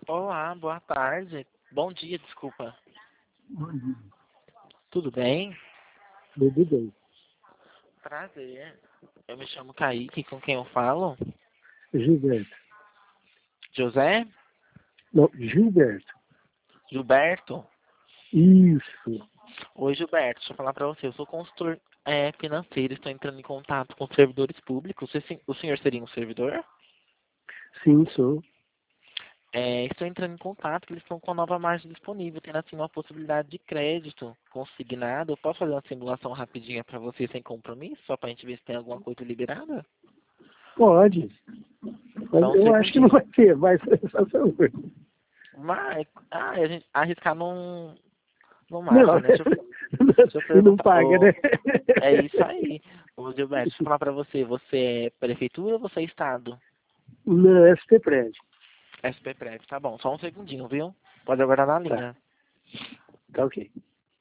Olá, boa tarde. Bom dia, desculpa. Bom dia. Tudo bem? Tudo bem. Prazer. Eu me chamo Kaique, com quem eu falo? Gilberto. José? Não, Gilberto. Gilberto? Isso. Oi, Gilberto, deixa eu falar pra você. Eu sou consultor financeiro, estou entrando em contato com servidores públicos. O senhor seria um servidor? Sim, sou. Estou entrando em contato, que eles estão com a nova margem disponível, tendo assim uma possibilidade de crédito consignado. Eu posso fazer uma simulação rapidinha para você sem compromisso, só para a gente ver se tem alguma coisa liberada? Pode. Mas Só um eu acho que não segundinho. vai ter, mas só favor. Mas, a gente arriscar não Não, mata, né? Deixa eu e não perguntar. paga, né? É isso aí. Ô, Gilberto, deixa eu falar pra você. Você é prefeitura ou você é estado? Não, SP Prédio. SP Prévio, tá bom. Só um segundinho, viu? Pode aguardar na Tá, linha. tá ok.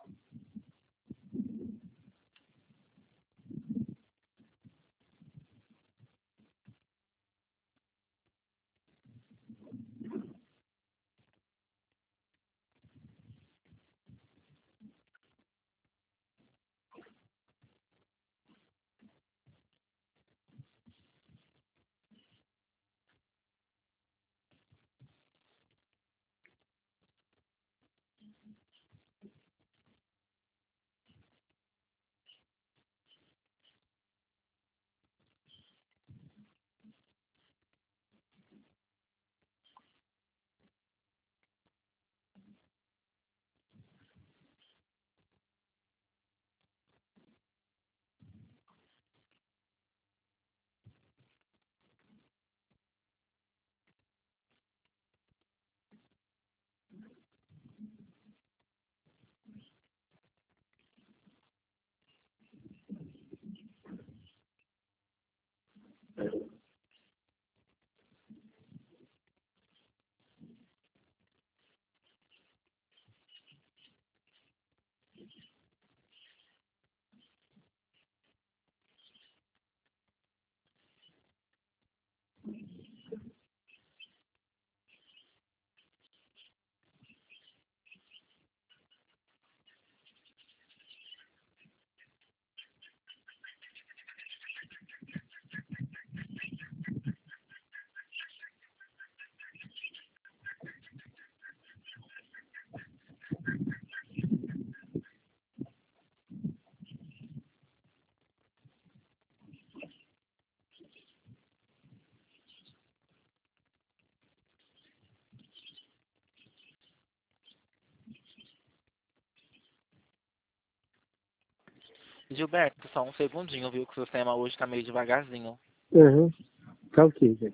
Gilberto, só um segundinho, viu? Que o sistema hoje tá meio devagarzinho. Uhum. Tá ok, velho.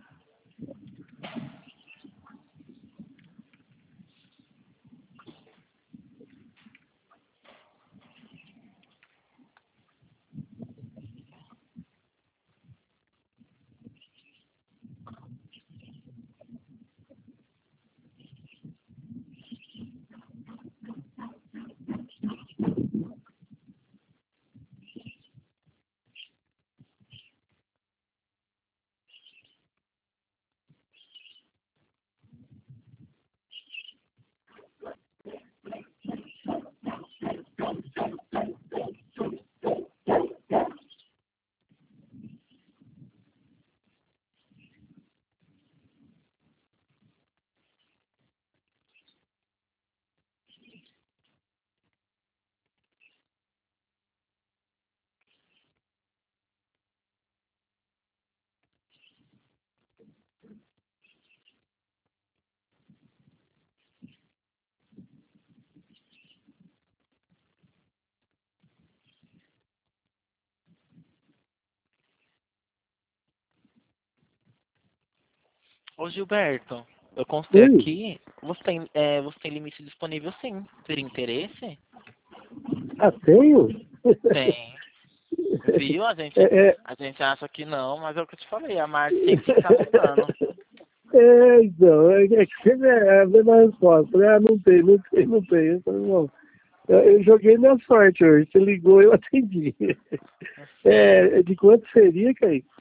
Ô, Gilberto, eu constei Oi? aqui. Você tem limite disponível, sim. Teria interesse? Ah, tenho? Tem. Viu? É, é... A gente acha que não, mas é o que eu te falei. A Marte sempre tem que estar mudando. Então, é que sempre é a mesma resposta, né? Ah, não tem, não tem, não tem. Eu falei, bom, eu joguei minha sorte hoje. Você ligou, eu atendi. Sim. De quanto seria, Kaique?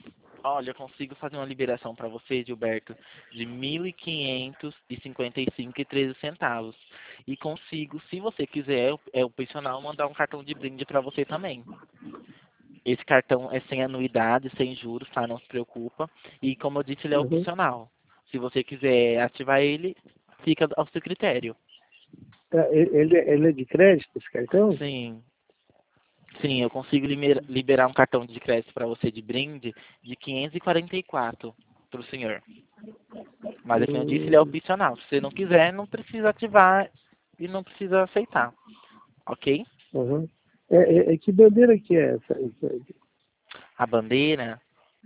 Olha, eu consigo fazer uma liberação para você, Gilberto, de 1.555,13 centavos. E consigo, se você quiser, é opcional, mandar um cartão de brinde para você também. Esse cartão é sem anuidade, sem juros, tá? Não se preocupa. E como eu disse, ele é Uhum. opcional. Se você quiser ativar ele, fica ao seu critério. Ele é de crédito, esse cartão? Sim, sim, eu consigo liberar um cartão de crédito para você de brinde de 544 para o senhor. Mas, como eu disse, ele é Hum, opcional. Se você não quiser, não precisa ativar e não precisa aceitar. Ok? uhum. Que bandeira que é essa? A bandeira,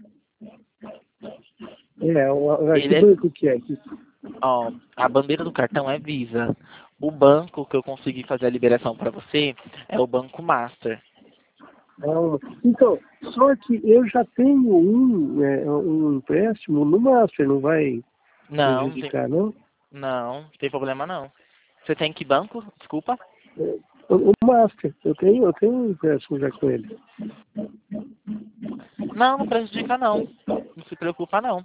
Que ele é, banco que é? ó, a bandeira do cartão é Visa. O banco que eu consegui fazer a liberação para você é o Banco Master. Então, só que eu já tenho um empréstimo no Master, não vai Não, prejudicar, não? não tem problema não. Você tem que banco? Desculpa. O Master, eu tenho um empréstimo já com ele. Não, não prejudica não. Não se preocupa não.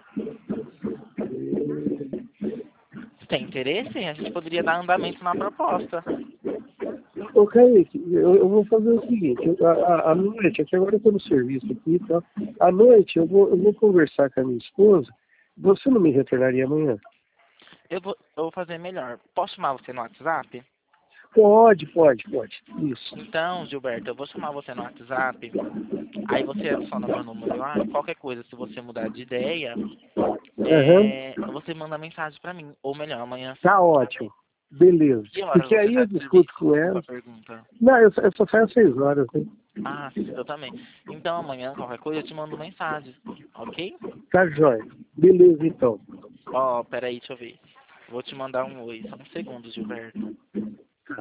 Se tem interesse, a gente poderia dar andamento na proposta. Ô, Kaique, eu vou fazer o seguinte, à noite, aqui agora eu estou no serviço aqui, tá? À noite eu vou conversar com a minha esposa. Você não me retornaria amanhã? Eu vou fazer melhor. Posso chamar você no WhatsApp? Pode. Isso. Então, Gilberto, eu vou chamar você no WhatsApp. Aí você adiciona meu número lá. Qualquer coisa, se você mudar de ideia, Aham. você manda mensagem pra mim. Ou melhor, amanhã. Tá ótimo. Beleza. Que horas Porque você aí sai eu do discuto serviço? com Desculpa ela. a pergunta. Não, eu só saio às 6 horas, né? Ah, sim, eu também. Então amanhã, qualquer coisa, eu te mando mensagem. Ok? Tá jóia. Beleza, então. Ó, peraí, deixa eu ver. Vou te mandar um oi. Só um segundo, Gilberto. Tá.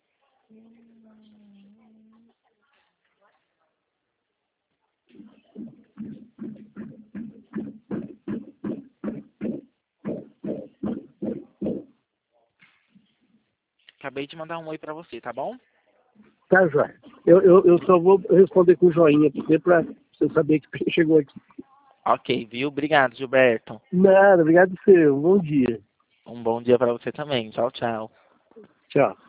Acabei de mandar um oi pra você, tá bom? Tá jóia. Eu só vou responder com joinha pra você saber que chegou aqui. Ok, viu? Obrigado, Gilberto. Nada, obrigado por você. Um bom dia. Um bom dia pra você também. Tchau, tchau. Tchau.